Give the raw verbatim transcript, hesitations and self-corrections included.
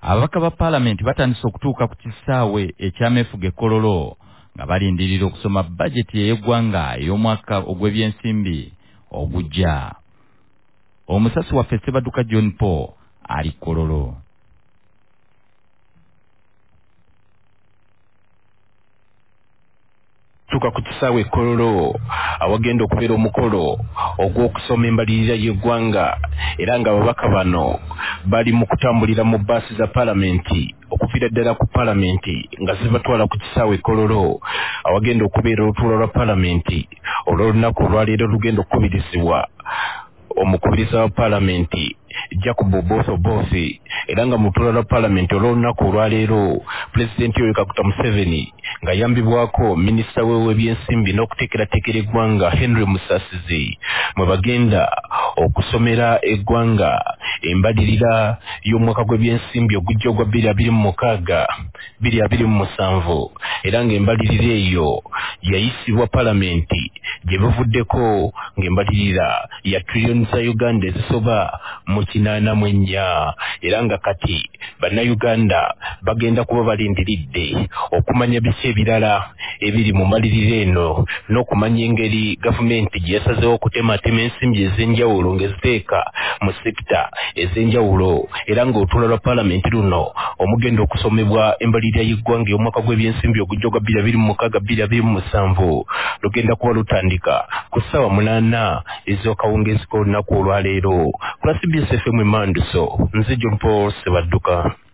ababaka ba paalamenti batandise okutuuka ku kisaawe ekyameefuga e Kololo nga balindirira okusoma bajeti y'eggwanga ey'omwaka ogw'ebyensimbi ogujja. Omusasi waffe Ssebaduka John Paul ali Kololo. Tuka ku kisaawe Kololo awagenda okubeera omukolo ogw'okusoma embalirira y'eggwanga era nga ababaka bano bali mu kutambulira mu bbaasi za paalamenti okuviira ddala ku paalamenti nga zibatwala ku kisaawe Kololo awagenda okubeera olutuula lwa paalamenti olw'olunaku olwaleero lugenda okukubirizibwa omukubiriza wa paalamenti Jacob Botho Bothe era nga mu lutuula lwa paalamenti olw'olunaku olwaleero pulezidenti Yoweri Kaguta Museveni nga yambibwako minisita we w'ebyensimbi n'okuteekerateekera eggwanga Henry Musasizi mwe bagenda okusomera eggwanga embalirira y'omwaka gw'ebyensimbi ogujja ogwa bbiri abiri mu mukaaga bbiri abiri mu musanvu era ng'embalirira eyo yayisibwa paalamenti gye bavuddeko ng'embalirira ya triliyoni za Uganda ezisoba mu kinaana mu ennya era nga kati bannayuganda bagenda kuba balindiridde okumanya biki ebirala ebiri mu mbalirira eno n'okumanya engeri gavumenti gye yasazeewo okutematema ensimbi ez'enjawulo ng'eziteeka mu sekita ez'enjawulo era ng'olutuula lwa paalamenti luno omugenda okusomebwa embalirira y'eggwanga y'omwaka gw'ebyensimbi ogujja ogwa bbiri abiri mu mukaaga bbiri abiri mu musanvu lugenda kuba lutandika ku ssaawa munaana ez'akawungeezi k'olunaku olwaleero. Ku C B S F M Manduso, nze John Paul Ssebaduka.